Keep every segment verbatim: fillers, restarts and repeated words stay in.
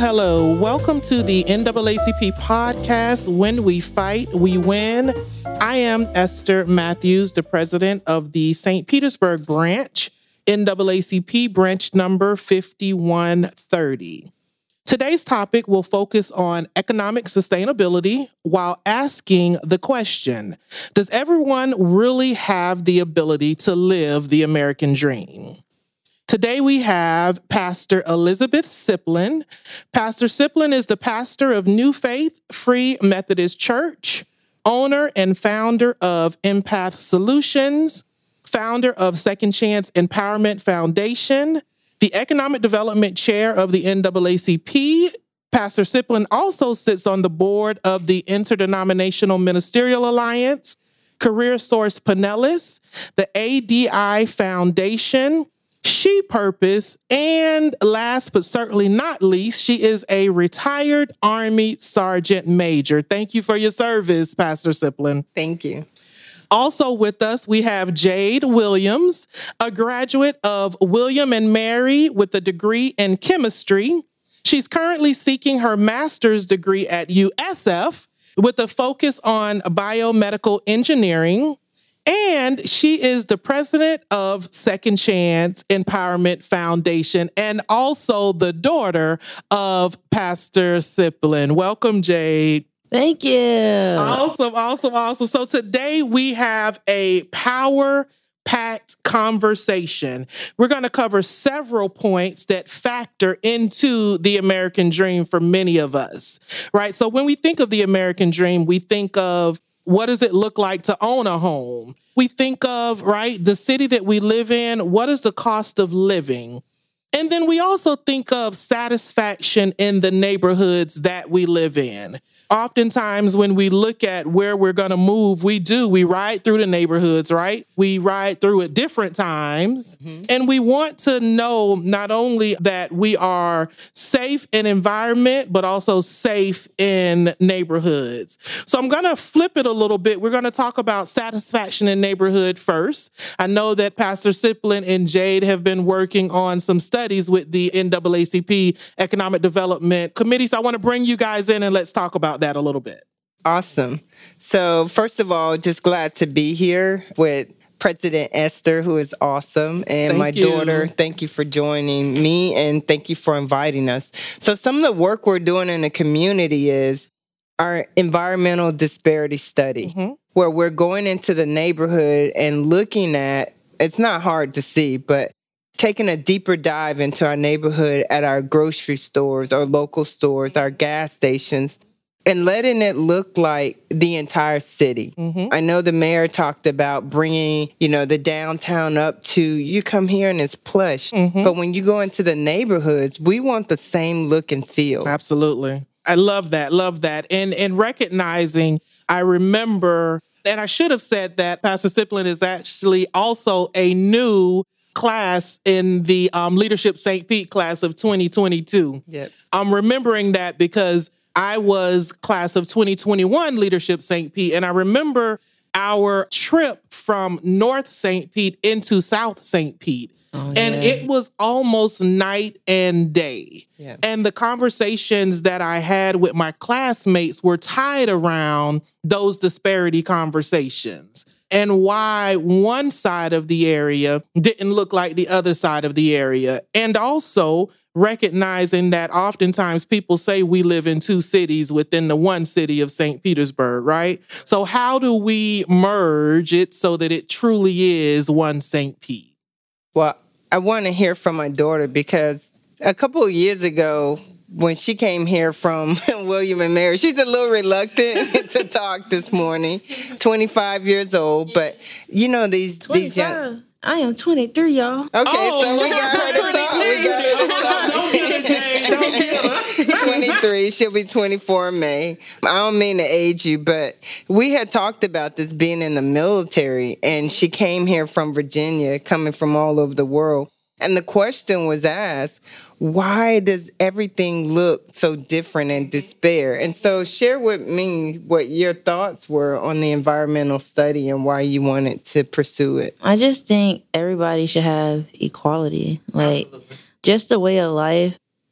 hello. Welcome to the N double A C P podcast, When We Fight, We Win. I am Esther Matthews, the president of the Saint Petersburg branch, N double A C P branch number fifty-one thirty. Today's topic will focus on economic sustainability while asking the question, does everyone really have the ability to live the American dream? Today we have Pastor Elizabeth Siplin. Pastor Siplin is the pastor of New Faith Free Methodist Church, owner and founder of Empath Solutions, founder of Second Chance Empowerment Foundation, the Economic Development Chair of the N double A C P. Pastor Siplin also sits on the board of the Interdenominational Ministerial Alliance, Career Source Pinellas, the A D I Foundation, She Purpose, and last but certainly not least, she is a retired Army Sergeant Major. Thank you for your service, Pastor Siplin. Thank you. Also with us, we have Jade Williams, a graduate of William and Mary with a degree in chemistry. She's currently seeking her master's degree at U S F with a focus on biomedical engineering. And she is the president of Second Chance Empowerment Foundation and also the daughter of Pastor Siplin. Welcome, Jade. Thank you. Awesome, awesome, awesome. So today we have a power-packed conversation. We're going to cover several points that factor into the American dream for many of us, right? So when we think of the American dream, we think of what does it look like to own a home? We think of, right, the city that we live in. What is the cost of living? And then we also think of satisfaction in the neighborhoods that we live in. Oftentimes when we look at where we're going to move, we do. We ride through the neighborhoods, right? We ride through at different times. Mm-hmm. And we want to know not only that we are safe in environment, but also safe in neighborhoods. So I'm going to flip it a little bit. We're going to talk about satisfaction in neighborhood first. I know that Pastor Siplin and Jade have been working on some studies with the N double A C P Economic Development Committee. So I want to bring you guys in and let's talk about that a little bit. Awesome. So first of all, just glad to be here with President Esther, who is awesome, and thank my you. daughter. Thank you for joining me, and thank you for inviting us. So some of the work we're doing in the community is our environmental disparity study, mm-hmm. where we're going into the neighborhood and looking at, it's not hard to see, but taking a deeper dive into our neighborhood at our grocery stores, our local stores, our gas stations, and letting it look like the entire city. Mm-hmm. I know the mayor talked about bringing, you know, the downtown up to, you come here and it's plush. Mm-hmm. But when you go into the neighborhoods, we want the same look and feel. Absolutely. I love that. Love that. And, and recognizing, I remember, and I should have said that Pastor Siplin is actually also a new class in the um, Leadership Saint Pete class of twenty twenty-two. Yep. I'm remembering that because I was class of twenty twenty-one Leadership Saint Pete, and I remember our trip from North Saint Pete into South Saint Pete. Oh, and yeah. It was almost night and day. Yeah. And the conversations that I had with my classmates were tied around those disparity conversations and why one side of the area didn't look like the other side of the area. And also recognizing that oftentimes people say we live in two cities within the one city of Saint Petersburg, right? So how do we merge it so that it truly is one Saint Pete? Well, I want to hear from my daughter because a couple of years ago, when she came here from William and Mary, she's a little reluctant to talk this morning, twenty-five years old, but you know, these, these young... I am twenty-three, y'all. Okay, oh, so we got her to talk. We got her to talk. Don't get her, Jane. Don't get her. twenty-three. She'll be twenty-four in May. I don't mean to age you, but we had talked about this being in the military, and she came here from Virginia, coming from all over the world. And the question was asked, why does everything look so different in despair? And so share with me what your thoughts were on the environmental study and why you wanted to pursue it. I just think everybody should have equality, like Absolutely. Just a way of life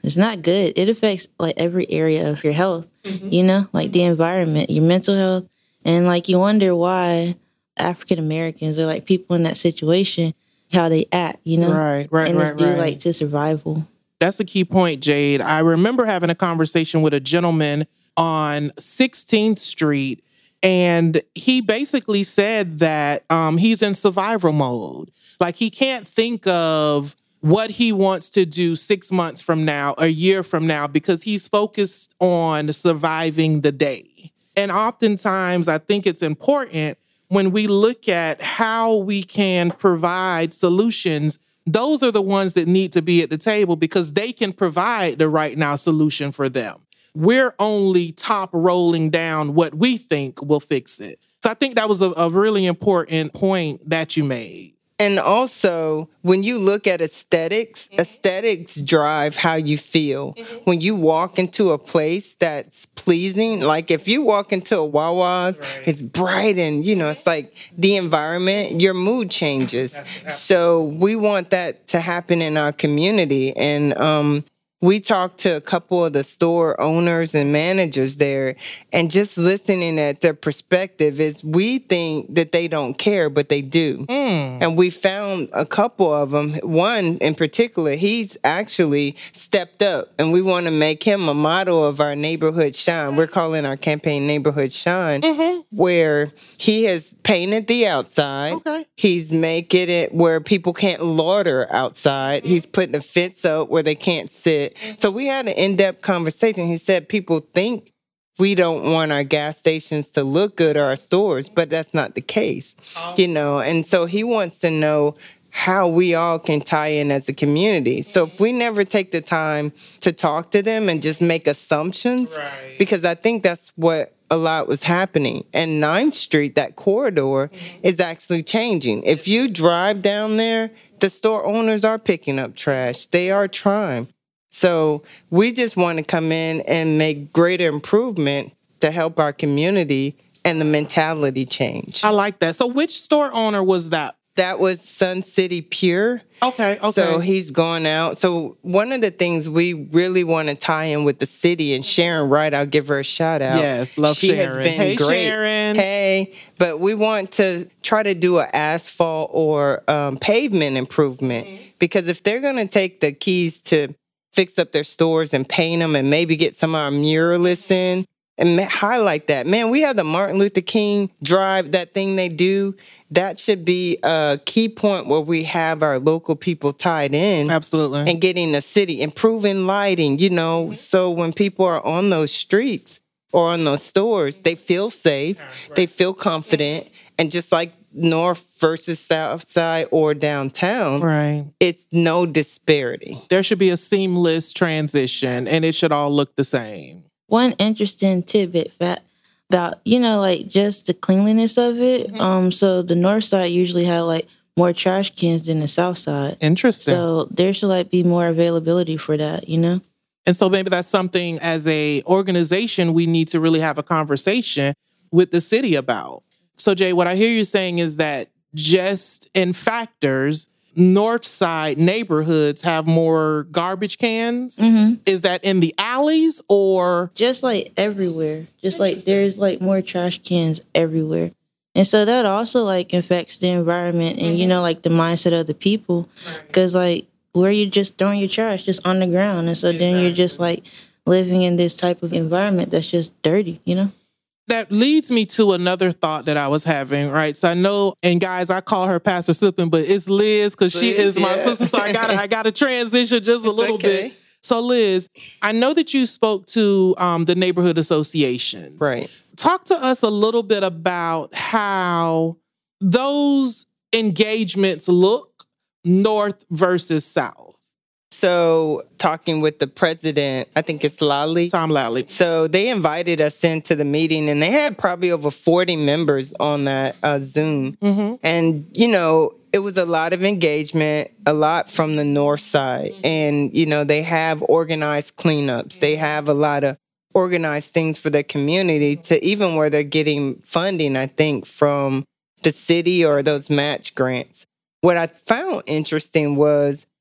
It's not good. It affects like every area of your health, mm-hmm. you know, like the environment, your mental health. And like you wonder why African Americans are like people in that situation, how they act, you know? Right, right, and right, it's due right. like to survival. That's a key point, Jade. I remember having a conversation with a gentleman on sixteenth Street, and he basically said that um, he's in survival mode. Like he can't think of what he wants to do six months from now, a year from now, because he's focused on surviving the day. And oftentimes, I think it's important when we look at how we can provide solutions, those are the ones that need to be at the table because they can provide the right now solution for them. We're only top rolling down what we think will fix it. So I think that was a, a really important point that you made. And also, when you look at aesthetics, mm-hmm. aesthetics drive how you feel. Mm-hmm. When you walk into a place that's pleasing, like if you walk into a Wawa's, right. it's bright and, you know, it's like the environment, your mood changes. So we want that to happen in our community. And um, we talked to a couple of the store owners and managers there, and just listening at their perspective is we think that they don't care, but they do. Mm. And we found a couple of them. One in particular, he's actually stepped up, and we want to make him a model of our Neighborhood Shine. We're calling our campaign Neighborhood Shine, mm-hmm. where he has painted the outside. Okay. He's making it where people can't loiter outside. Mm-hmm. He's putting a fence up where they can't sit. So we had an in-depth conversation. He said people think we don't want our gas stations to look good or our stores, but that's not the case, you know. And so he wants to know how we all can tie in as a community. So if we never take the time to talk to them and just make assumptions, right. because I think that's what a lot was happening. And ninth Street, that corridor, mm-hmm. is actually changing. If you drive down there, the store owners are picking up trash. They are trying. So we just want to come in and make greater improvements to help our community and the mentality change. I like that. So which store owner was that? That was Sun City Pure. Okay, okay. So he's gone out. So one of the things we really want to tie in with the city, and Sharon Wright, I'll give her a shout out. Yes, love she Sharon. She has been hey, great. Sharon. Hey, but we want to try to do an asphalt or um, pavement improvement, mm-hmm. because if they're going to take the keys to fix up their stores and paint them and maybe get some of our muralists in and highlight that. Man, we have the Martin Luther King Drive, that thing they do. That should be a key point where we have our local people tied in. Absolutely. And getting the city, improving lighting, you know, so when people are on those streets or on those stores, they feel safe, they feel confident, and just like north versus south side or downtown, right? It's no disparity. There should be a seamless transition, and it should all look the same. One interesting tidbit about, you know, like just the cleanliness of it. Mm-hmm. Um, so the north side usually have like more trash cans than the south side. Interesting. So there should like be more availability for that, you know? And so maybe that's something as a organization we need to really have a conversation with the city about. So, Jay, what I hear you saying is that just in factors, north side neighborhoods have more garbage cans. Mm-hmm. Is that in the alleys or? Just like everywhere. Just like there's like more trash cans everywhere. And so that also like affects the environment and, mm-hmm. you know, like the mindset of the people. Because like where you just throwing your trash just on the ground. And so exactly. then you're just like living in this type of environment that's just dirty, you know? That leads me to another thought that I was having, right? So I know, and guys, I call her Pastor Slippin, but it's Liz because she is my yeah. sister. So I got I got to transition just a it's little okay. bit. So Liz, I know that you spoke to um, the neighborhood associations. Right. Talk to us a little bit about how those engagements look north versus south. So talking with the president, I think it's Lally. Tom Lally. So they invited us into the meeting, and they had probably over forty members on that uh, Zoom. Mm-hmm. And, you know, it was a lot of engagement, a lot from the north side. Mm-hmm. And, you know, they have organized cleanups. Mm-hmm. They have a lot of organized things for their community to even where they're getting funding, I think, from the city or those match grants. What I found interesting was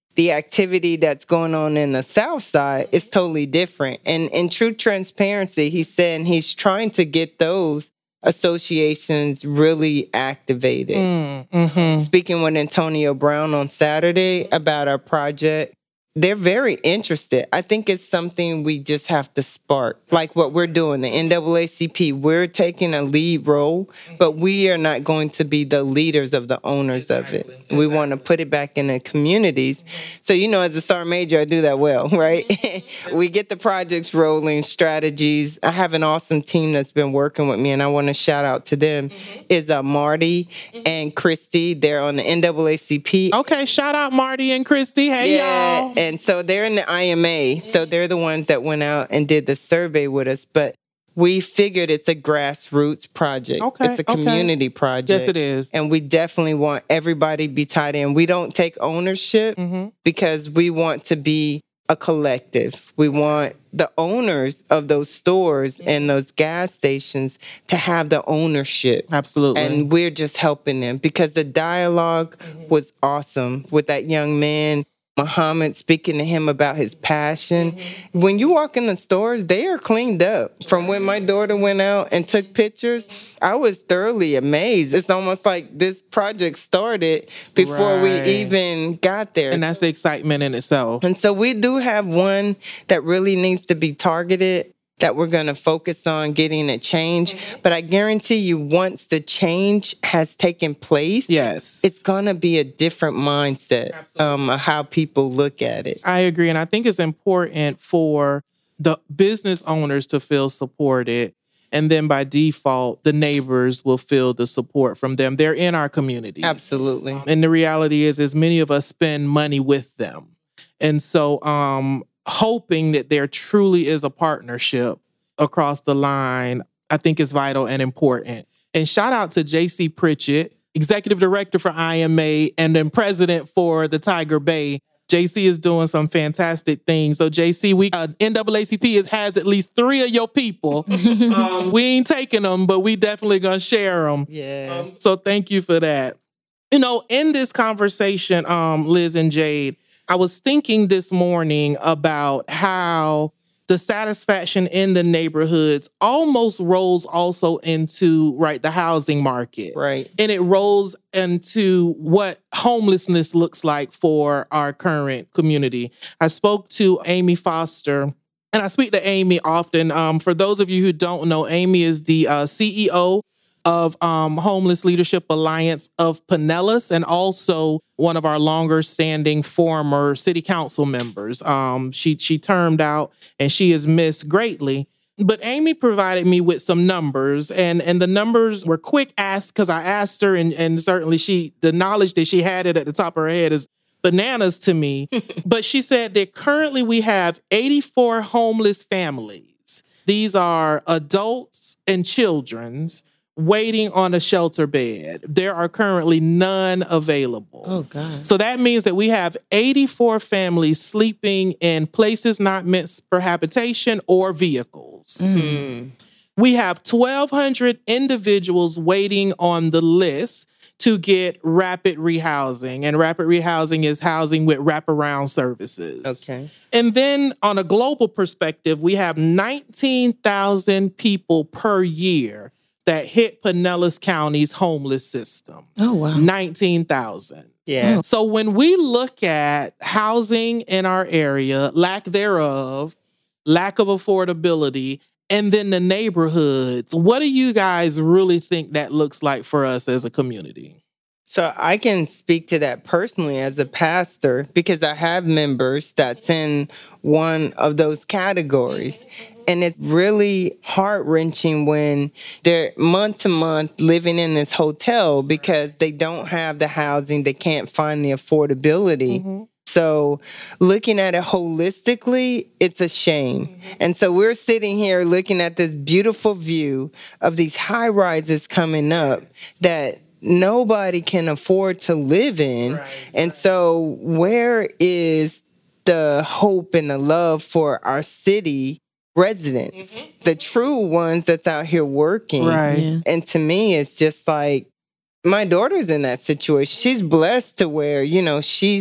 the activity that's going on in the South Side is totally different. And in true transparency, he's saying he's trying to get those associations really activated. Mm, mm-hmm. Speaking with Antonio Brown on Saturday about our project, they're very interested. I think it's something we just have to spark. Like what we're doing, the N double A C P, we're taking a lead role, but we are not going to be the leaders of the owners exactly. of it. Exactly. We want to put it back in the communities. So, you know, as a sergeant major, I do that well, right? We get the projects rolling, strategies. I have an awesome team that's been working with me, and I want to shout out to them, mm-hmm. is uh, Marty mm-hmm. and Christy. They're on the N double A C P. Okay, shout out Marty and Christy. Hey, yeah, y'all. And so they're in the I M A. So they're the ones that went out and did the survey with us. But we figured it's a grassroots project. Okay, it's a community okay. project. Yes, it is. And we definitely want everybody to be tied in. We don't take ownership mm-hmm. because we want to be a collective. We want the owners of those stores and those gas stations to have the ownership. Absolutely. And we're just helping them because the dialogue mm-hmm. was awesome with that young man, Muhammad, speaking to him about his passion. Mm-hmm. When you walk in the stores, they are cleaned up. From when my daughter went out and took pictures, I was thoroughly amazed. It's almost like this project started before right. we even got there. And that's the excitement in itself. And so we do have one that really needs to be targeted, that we're going to focus on getting a change. Mm-hmm. But I guarantee you, once the change has taken place, yes, it's going to be a different mindset um, of how people look at it. I agree. And I think it's important for the business owners to feel supported. And then by default, the neighbors will feel the support from them. They're in our community. Absolutely. And the reality is, is many of us spend money with them. And so, um, hoping that there truly is a partnership across the line, I think is vital and important. And shout out to J C Pritchett, Executive Director for I M A and then President for the Tiger Bay. J C is doing some fantastic things. So J C, we uh, N double A C P is, has at least three of your people. um, we ain't taking them, but we definitely gonna share them. Yeah. Um, so thank you for that. You know, in this conversation, um, Liz and Jade, I was thinking this morning about how the satisfaction in the neighborhoods almost rolls also into, right, the housing market. Right. And it rolls into what homelessness looks like for our current community. I spoke to Amy Foster, and I speak to Amy often. Um, for those of you who don't know, Amy is the uh, C E O of um, Homeless Leadership Alliance of Pinellas, and also one of our longer-standing former city council members. Um, she she termed out, and she is missed greatly. But Amy provided me with some numbers, and, and the numbers were quick asked because I asked her, and, and certainly she the knowledge that she had it at the top of her head is bananas to me. But she said that currently we have eighty-four homeless families. These are adults and children's waiting on a shelter bed. There are currently none available. Oh, God. So that means that we have eighty-four families sleeping in places not meant for habitation or vehicles. Mm. We have twelve hundred individuals waiting on the list to get rapid rehousing. And rapid rehousing is housing with wraparound services. Okay. And then on a global perspective, we have nineteen thousand people per year that hit Pinellas County's homeless system. Oh, wow. nineteen thousand. Yeah. Oh. So when we look at housing in our area, lack thereof, lack of affordability, and then the neighborhoods, what do you guys really think that looks like for us as a community? So I can speak to that personally as a pastor because I have members that's in one of those categories. And it's really heart-wrenching when they're month to month living in this hotel because they don't have the housing, they can't find the affordability. Mm-hmm. So looking at it holistically, it's a shame. Mm-hmm. And so we're sitting here looking at this beautiful view of these high rises coming up that nobody can afford to live in. Right. And so where is the hope and the love for our city residents, mm-hmm. the true ones that's out here working? Right. Yeah. And to me, it's just like, my daughter's in that situation. She's blessed to where, you know, she's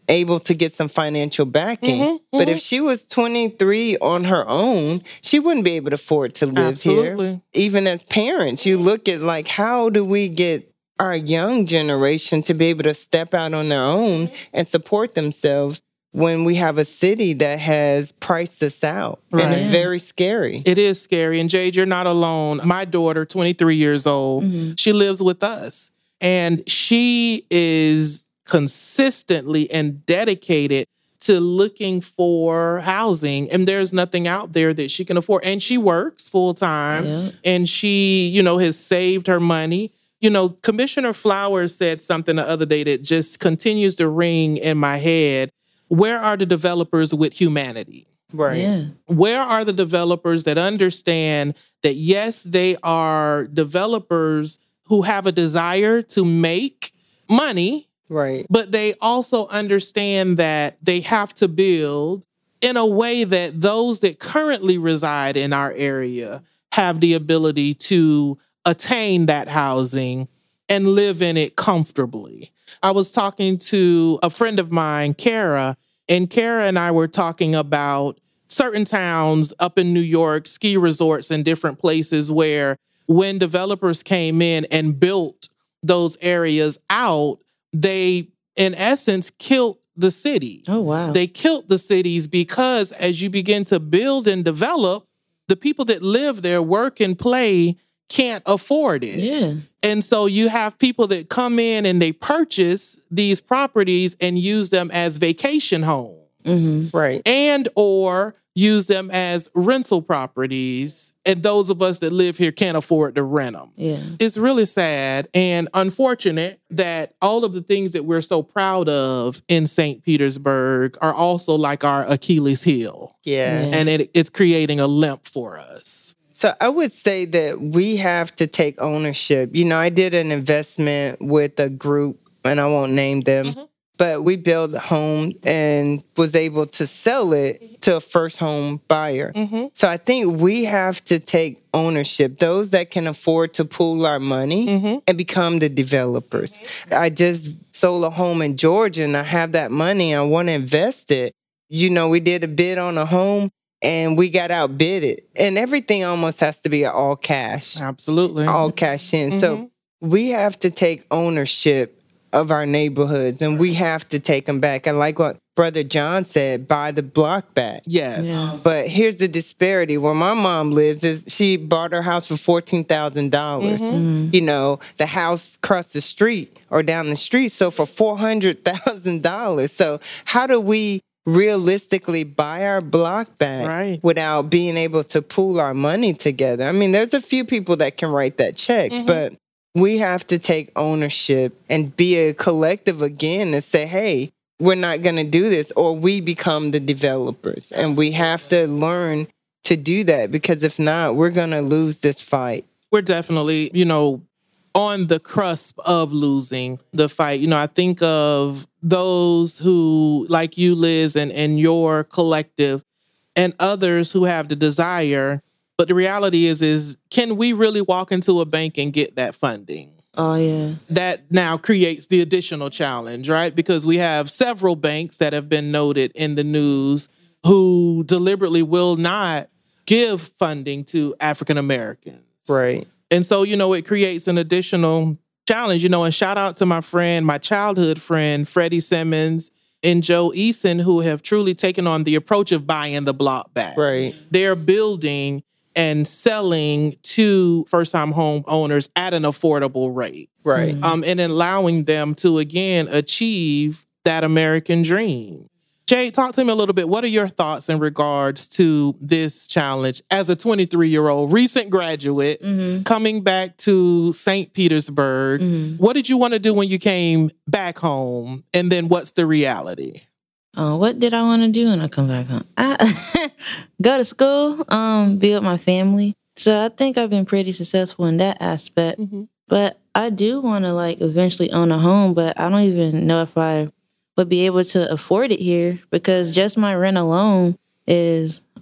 able to get some financial backing. Mm-hmm, mm-hmm. But if she was twenty-three on her own, she wouldn't be able to afford to live Absolutely. here. Even as parents, you look at like, how do we get our young generation to be able to step out on their own and support themselves when we have a city that has priced us out? Right. And it's very scary. It is scary. And Jade, you're not alone. My daughter, twenty-three years old, mm-hmm. she lives with us. And she is consistently and dedicated to looking for housing. And there's nothing out there that she can afford. And she works full time. Yeah. And she, you know, has saved her money. You know, Commissioner Flowers said something the other day that just continues to ring in my head. Where are the developers with humanity? Right. Yeah. Where are the developers that understand that, yes, they are developers who have a desire to make money, right? But they also understand that they have to build in a way that those that currently reside in our area have the ability to attain that housing and live in it comfortably. I was talking to a friend of mine, Kara, and Kara and I were talking about certain towns up in New York, ski resorts and different places where when developers came in and built those areas out, they, in essence, killed the city. Oh, wow. They killed the cities because as you begin to build and develop, the people that live there, work and play, can't afford it. Yeah. And so you have people that come in and they purchase these properties and use them as vacation homes. Mm-hmm. Right. And or use them as rental properties. And those of us that live here can't afford to rent them. Yeah. It's really sad and unfortunate that all of the things that we're so proud of in Saint Petersburg are also like our Achilles heel. Yeah. Yeah. And it, it's creating a limp for us. So I would say that we have to take ownership. You know, I did an investment with a group, and I won't name them, mm-hmm. but we built a home and was able to sell it to a first home buyer. Mm-hmm. So I think we have to take ownership, those that can afford to pool our money mm-hmm. and become the developers. Mm-hmm. I just sold a home in Georgia and I have that money. I want to invest it. You know, we did a bid on a home and we got outbid it. And everything almost has to be all cash. Absolutely. All cash in. Mm-hmm. So we have to take ownership of our neighborhoods and we have to take them back. And like what Brother John said, buy the block back. Yes. Yeah. But here's the disparity. Where my mom lives is she bought her house for fourteen thousand dollars. Mm-hmm. You know, the house across the street or down the street sold for four hundred thousand dollars. So how do we realistically buy our block back right. without being able to pool our money together? I mean, there's a few people that can write that check, mm-hmm. but we have to take ownership and be a collective again and say, hey, we're not going to do this, or we become the developers. And we have to learn to do that, because if not, we're going to lose this fight. We're definitely, you know, on the cusp of losing the fight. You know, I think of those who, like you, Liz, and, and your collective, and others who have the desire. But the reality is, is can we really walk into a bank and get that funding? Oh, yeah. That now creates the additional challenge, right? Because we have several banks that have been noted in the news who deliberately will not give funding to African Americans. Right. And so, you know, it creates an additional challenge, you know, and shout out to my friend, my childhood friend, Freddie Simmons and Joe Eason, who have truly taken on the approach of buying the block back. Right. They're building and selling to first-time home owners at an affordable rate. Right. Mm-hmm. Um, and allowing them to, again, achieve that American dream. Jade, talk to me a little bit. What are your thoughts in regards to this challenge as a twenty-three-year-old recent graduate mm-hmm. coming back to Saint Petersburg? Mm-hmm. What did you want to do when you came back home? And then what's the reality? Uh, what did I want to do when I come back home? I go to school, um, build my family. So I think I've been pretty successful in that aspect. Mm-hmm. But I do want to like eventually own a home, but I don't even know if I would be able to afford it here, because just my rent alone is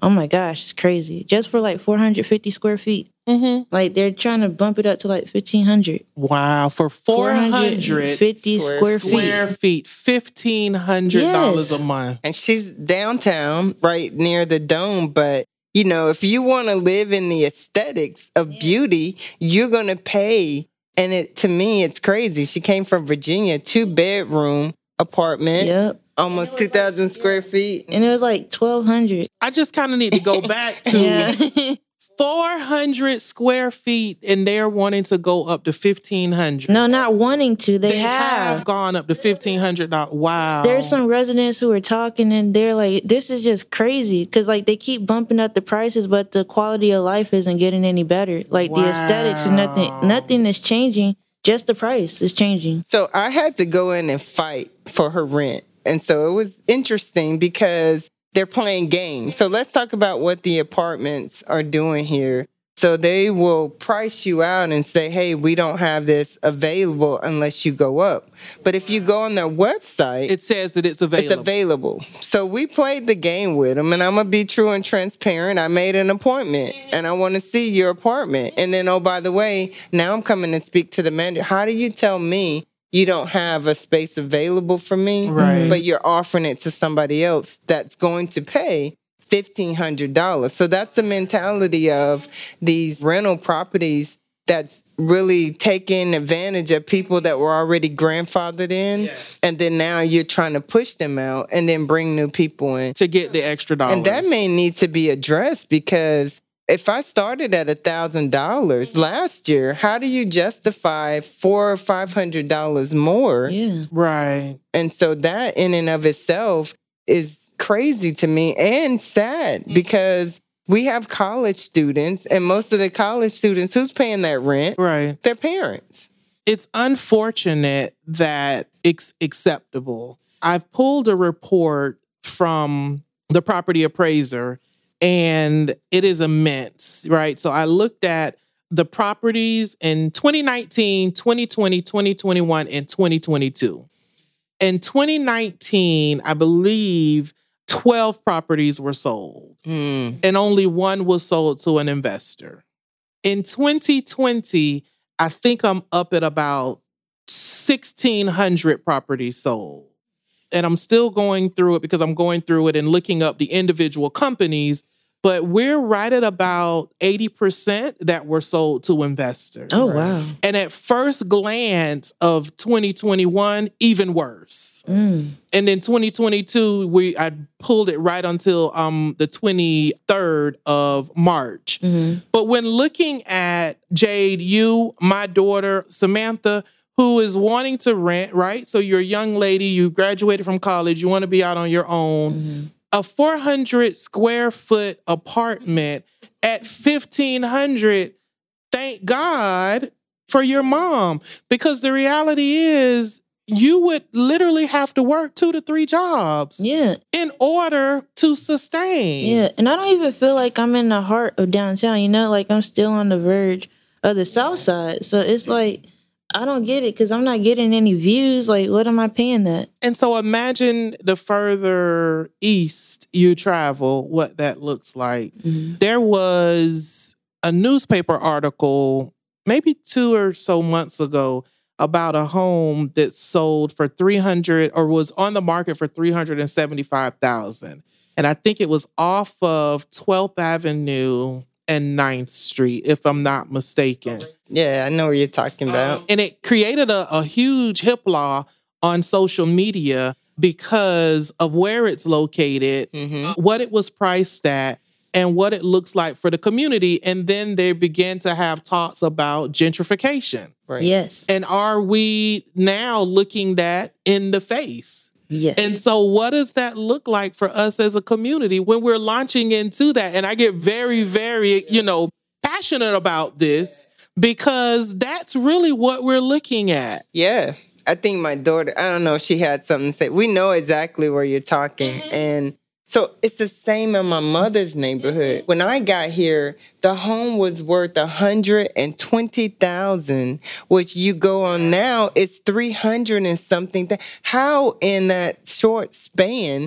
oh my gosh, it's crazy. Just for like four hundred fifty square feet. Mm-hmm. Like they're trying to bump it up to like fifteen hundred. Wow, for four hundred fifty square, square feet. Square feet, fifteen hundred dollars yes. a month. And she's downtown, right near the Dome, but you know, if you want to live in the aesthetics of yeah. beauty, you're going to pay. And it to me, it's crazy. She came from Virginia, two bedroom apartment. Yep. Almost two thousand like, square feet. And it was like twelve hundred. I just kind of need to go back to four hundred square feet, and they're wanting to go up to fifteen hundred. No, not wanting to. They, they have. have gone up to fifteen hundred dollars. Wow. There's some residents who are talking, and they're like, this is just crazy. Because, like, they keep bumping up the prices, but the quality of life isn't getting any better. Like, wow. the aesthetics and nothing, nothing is changing. Just the price is changing. So I had to go in and fight for her rent. And so it was interesting because they're playing games. So let's talk about what the apartments are doing here. So they will price you out and say, hey, we don't have this available unless you go up. But if you go on their website, it says that it's available. It's available. So we played the game with them, and I'm going to be true and transparent. I made an appointment, and I want to see your apartment. And then, oh, by the way, now I'm coming to speak to the manager. How do you tell me you don't have a space available for me, right. but you're offering it to somebody else that's going to pay fifteen hundred dollars? So that's the mentality of these rental properties that's really taking advantage of people that were already grandfathered in. Yes. And then now you're trying to push them out and then bring new people in. To get the extra dollars. And that may need to be addressed because if I started at one thousand dollars last year, how do you justify four or five hundred dollars more? Yeah. Right. And so that in and of itself is crazy to me and sad because we have college students, and most of the college students, who's paying that rent? Right. Their parents. It's unfortunate that it's acceptable. I've pulled a report from the property appraiser, and it is immense, right? So I looked at the properties in twenty nineteen, twenty twenty, twenty twenty-one, and twenty twenty-two. In twenty nineteen, I believe twelve properties were sold, mm. and only one was sold to an investor. In twenty twenty, I think I'm up at about sixteen hundred properties sold. And I'm still going through it because I'm going through it and looking up the individual companies. But we're right at about eighty percent that were sold to investors. Oh, wow. And at first glance of twenty twenty-one, even worse. Mm. And then twenty twenty-two, we I pulled it right until um, the twenty-third of March. Mm-hmm. But when looking at Jade, you, my daughter, Samantha, who is wanting to rent, right? So you're a young lady, you graduated from college, you want to be out on your own. Mm-hmm. A four hundred square foot apartment at fifteen hundred, thank God for your mom. Because the reality is you would literally have to work two to three jobs yeah. in order to sustain. Yeah, and I don't even feel like I'm in the heart of downtown, you know? Like I'm still on the verge of the south side. So it's like, I don't get it because I'm not getting any views. Like, what am I paying that? And so imagine the further east you travel, what that looks like. Mm-hmm. There was a newspaper article maybe two or so months ago about a home that sold for three hundred or was on the market for three hundred seventy-five thousand dollars. And I think it was off of twelfth Avenue and ninth Street, if I'm not mistaken. Yeah, I know what you're talking about. Um, and it created a, a huge hoopla on social media because of where it's located, mm-hmm. what it was priced at, and what it looks like for the community. And then they began to have talks about gentrification. Right. Yes. And are we now looking that in the face? Yes. And so what does that look like for us as a community when we're launching into that? And I get very, very, you know, passionate about this because that's really what we're looking at. Yeah. I think my daughter, I don't know if she had something to say. We know exactly where you're talking. Mm-hmm. And so it's the same in my mother's neighborhood. When I got here, the home was worth one hundred twenty thousand dollars, which you go on now, it's three hundred and something. Th- How in that short span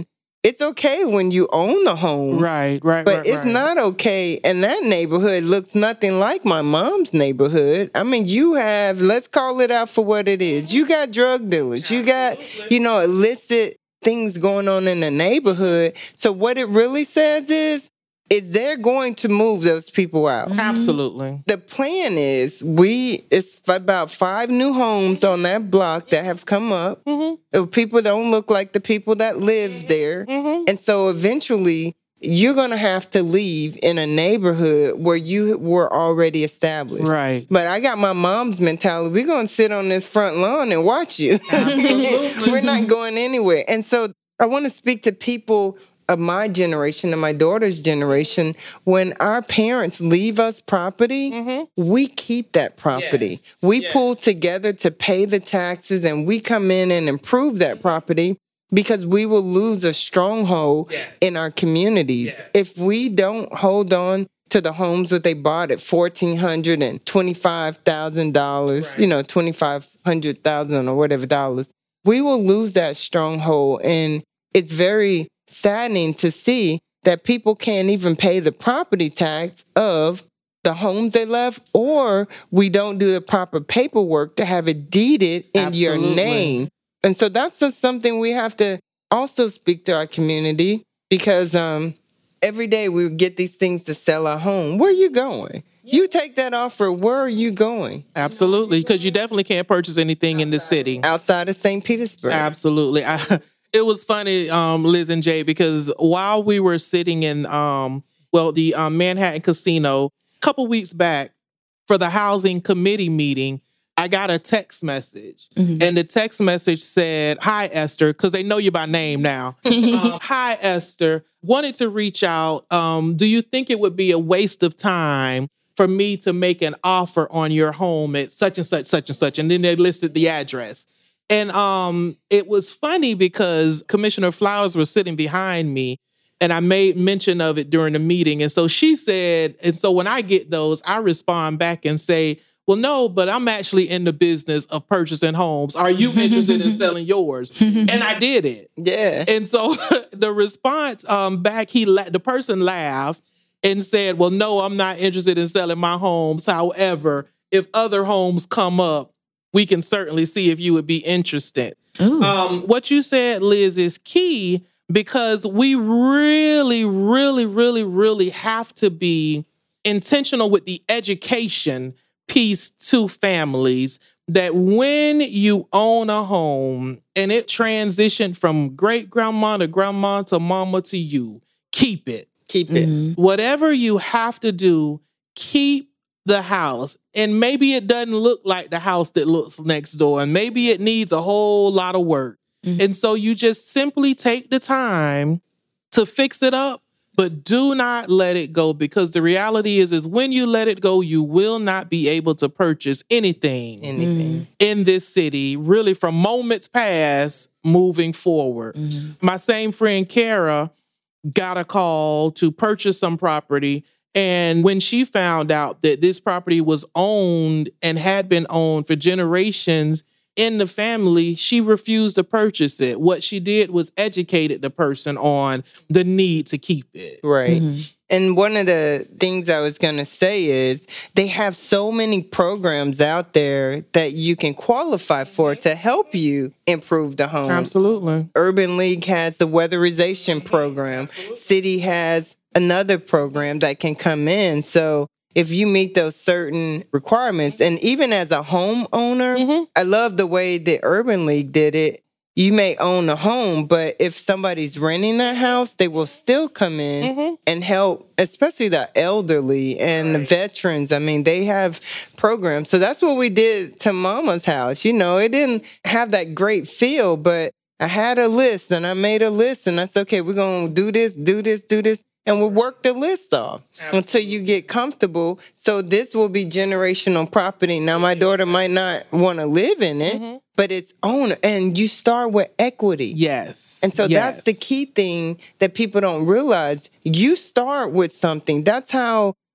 It's okay when you own the home. Right, right, But right, it's right. not okay. And that neighborhood looks nothing like my mom's neighborhood. I mean, you have, let's call it out for what it is. You got drug dealers. You got, you know, illicit things going on in the neighborhood. So what it really says is, is they're going to move those people out. Absolutely. The plan is we it's about five new homes on that block that have come up. Mm-hmm. People don't look like the people that live there. Mm-hmm. And so eventually you're going to have to leave in a neighborhood where you were already established. Right. But I got my mom's mentality. We're going to sit on this front lawn and watch you. Absolutely. We're not going anywhere. And so I want to speak to people of my generation and my daughter's generation. When our parents leave us property, mm-hmm. we keep that property. Yes. We yes. pull together to pay the taxes, and we come in and improve that property, because we will lose a stronghold yes. in our communities yes. if we don't hold on to the homes that they bought at fourteen hundred dollars and twenty-five thousand dollars, right. you know, twenty-five hundred thousand dollars or whatever dollars. We will lose that stronghold, and it's very saddening to see that people can't even pay the property tax of the homes they left, or we don't do the proper paperwork to have it deeded in Absolutely. Your name. And so that's just something we have to also speak to our community, because um, every day we get these things to sell our home. Where are you going? You take that offer, where are you going? Absolutely, because you definitely can't purchase anything in the city. Outside of Saint Petersburg. Absolutely. I, it was funny, um, Liz and Jay, because while we were sitting in, um, well, the um, Manhattan Casino a couple weeks back for the housing committee meeting, I got a text message. Mm-hmm. And the text message said, "Hi, Esther," because they know you by name now. uh, "Hi, Esther. Wanted to reach out. Um, do you think it would be a waste of time for me to make an offer on your home at such and such, such and such?" And then they listed the address. And um, it was funny because Commissioner Flowers was sitting behind me, and I made mention of it during the meeting. And so she said, and so when I get those, I respond back and say, "Well, no, but I'm actually in the business of purchasing homes. Are you interested in selling yours?" And I did it. Yeah. And so the response um, back, he la- the person laughed and said, "Well, no, I'm not interested in selling my homes. However, if other homes come up, we can certainly see if you would be interested." Um, what you said, Liz, is key, because we really, really, really, really have to be intentional with the education piece to families, that when you own a home and it transitioned from great grandma to grandma to mama to you, keep it. Keep it. Mm-hmm. Whatever you have to do, keep the house. And maybe it doesn't look like the house that looks next door, and maybe it needs a whole lot of work. Mm-hmm. And so you just simply take the time to fix it up, but do not let it go, because the reality is, is when you let it go, you will not be able to purchase anything, anything. in this city, really from moments past moving forward. Mm-hmm. My same friend, Kara, got a call to purchase some property. And when she found out that this property was owned and had been owned for generations in the family, she refused to purchase it. What she did was educated the person on the need to keep it. Right. Mm-hmm. And one of the things I was going to say is they have so many programs out there that you can qualify for to help you improve the home. Absolutely. Urban League has the weatherization program. Absolutely. City has another program that can come in. So if you meet those certain requirements, and even as a homeowner, mm-hmm. I love the way the Urban League did it. You may own a home, but if somebody's renting that house, they will still come in mm-hmm. and help, especially the elderly and right. the veterans. I mean, they have programs. So that's what we did to Mama's house. You know, it didn't have that great feel, but I had a list, and I made a list, and I said, okay, we're going to do this, do this, do this. And we'll work the list off Absolutely. Until you get comfortable. So this will be generational property. Now, my daughter might not want to live in it, mm-hmm. but it's owned. And you start with equity. Yes. And so yes. that's the key thing that people don't realize. You start with something. That's how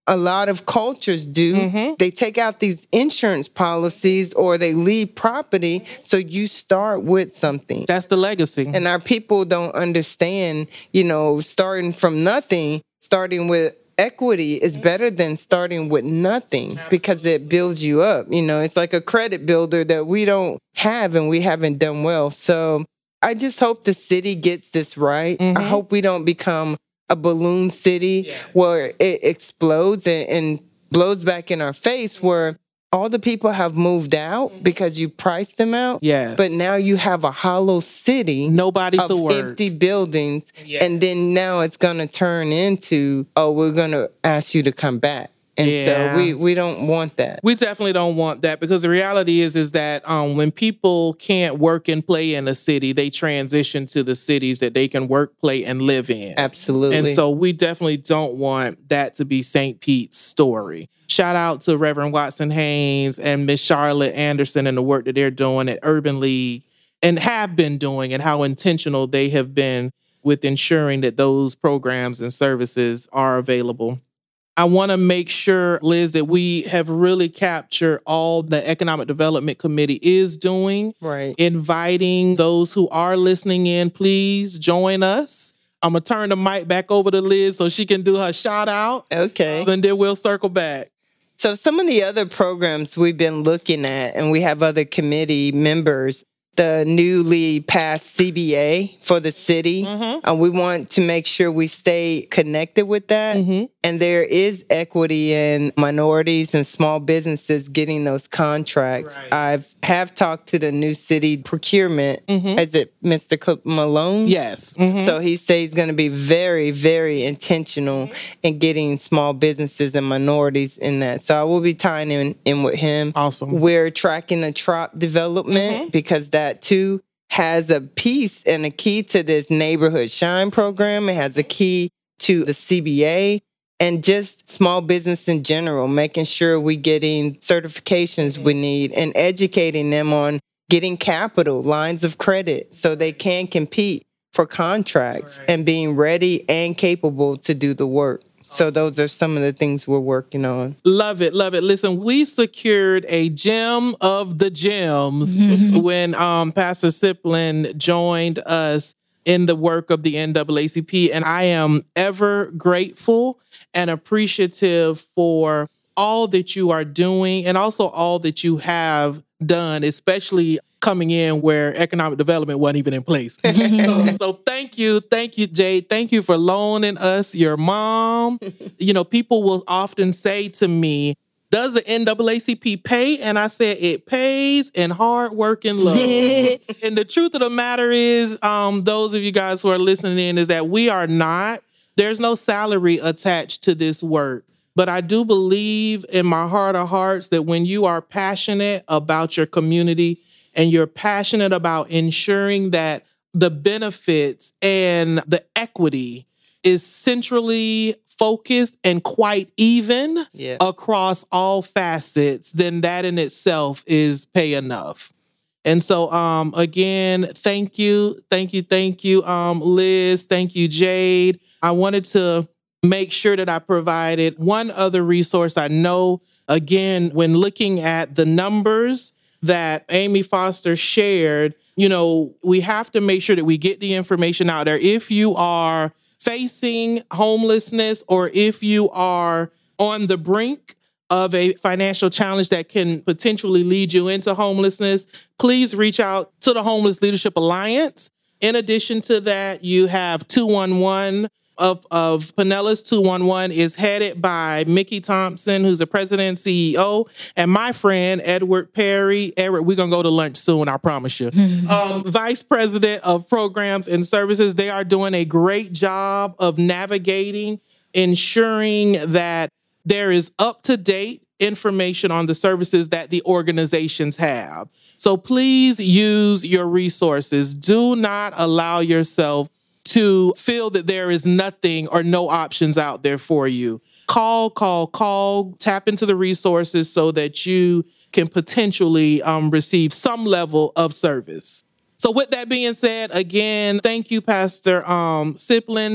a lot of cultures do. Mm-hmm. They take out these insurance policies or they leave property. So you start with something. That's the legacy. And our people don't understand, you know, starting from nothing, starting with equity is better than starting with nothing. Absolutely. Because it builds you up. You know, it's like a credit builder that we don't have and we haven't done well. So I just hope the city gets this right. Mm-hmm. I hope we don't become a balloon city yes. where it explodes and, and blows back in our face, where all the people have moved out mm-hmm. because you priced them out. Yes. But now you have a hollow city. Nobody's of to work. Empty buildings. Yes. And then now it's going to turn into, oh, we're going to ask you to come back. And yeah. so we, we don't want that. We definitely don't want that, because the reality is is that um, when people can't work and play in a city, they transition to the cities that they can work, play, and live in. Absolutely. And so we definitely don't want that to be Saint Pete's story. Shout out to Reverend Watson Haynes and Miss Charlotte Anderson and the work that they're doing at Urban League and have been doing, and how intentional they have been with ensuring that those programs and services are available. I want to make sure, Liz, that we have really captured all the Economic Development Committee is doing. Right. Inviting those who are listening in, please join us. I'm going to turn the mic back over to Liz so she can do her shout out. Okay. And then we'll circle back. So some of the other programs we've been looking at, and we have other committee members, the newly passed C B A for the city. Mm-hmm. Uh, we want to make sure we stay connected with that. Mm-hmm. And there is equity in minorities and small businesses getting those contracts. Right. I've have talked to the new city procurement. Mm-hmm. Is it Mister Malone? Yes. Mm-hmm. So he says he's going to be very, very intentional mm-hmm. in getting small businesses and minorities in that. So I will be tying in, in with him. Awesome. We're tracking the Trop development mm-hmm. because that too has a piece and a key to this Neighborhood Shine program. It has a key to the C B A. And just small business in general, making sure we're getting certifications we need and educating them on getting capital, lines of credit, so they can compete for contracts right. and being ready and capable to do the work. So those are some of the things we're working on. Love it, love it. Listen, we secured a gem of the gems mm-hmm. when um, Pastor Siplin joined us in the work of the N double A C P. And I am ever grateful and appreciative for all that you are doing and also all that you have done, especially coming in where economic development wasn't even in place. so, so thank you. Thank you, Jade. Thank you for loaning us your mom. You know, people will often say to me, does the N double A C P pay? And I said, it pays in hard work and love. And the truth of the matter is, um, those of you guys who are listening in, is that we are not, there's no salary attached to this work. But I do believe in my heart of hearts that when you are passionate about your community and you're passionate about ensuring that the benefits and the equity is centrally focused and quite even yeah. across all facets, then that in itself is pay enough. And so, um, again, thank you, thank you, thank you, um, Liz, thank you, Jade. I wanted to make sure that I provided one other resource. I know, again, when looking at the numbers that Amy Foster shared, you know, we have to make sure that we get the information out there. If you are facing homelessness or if you are on the brink of a financial challenge that can potentially lead you into homelessness, please reach out to the Homeless Leadership Alliance. In addition to that, you have two one one of, of Pinellas. two one one is headed by Mickey Thompson, who's the president and C E O, and my friend, Edward Perry. Edward, we're going to go to lunch soon, I promise you. um, Vice President of Programs and Services. They are doing a great job of navigating, ensuring that there is up-to-date information on the services that the organizations have. So please use your resources. Do not allow yourself to feel that there is nothing or no options out there for you. Call, call, call, tap into the resources so that you can potentially um, receive some level of service. So with that being said, again, thank you, Pastor um, Siplin.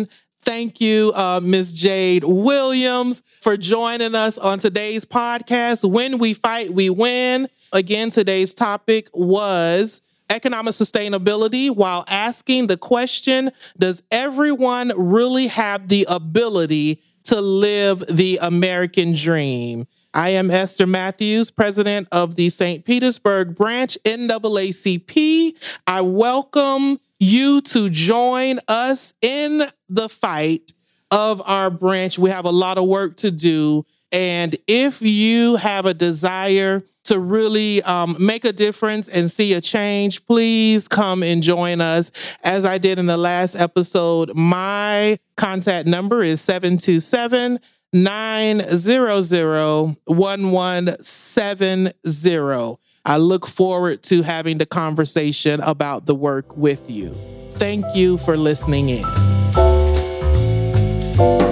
Thank you, uh, Miz Jade Williams, for joining us on today's podcast, When We Fight, We Win. Again, today's topic was economic sustainability, while asking the question, does everyone really have the ability to live the American dream? I am Esther Matthews, president of the Saint Petersburg branch, N double A C P. I welcome you to join us in the fight of our branch. We have a lot of work to do. And if you have a desire to really um, make a difference and see a change, please come and join us. As I did in the last episode, my contact number is seven two seven, nine zero zero, one one seven zero. I look forward to having the conversation about the work with you. Thank you for listening in.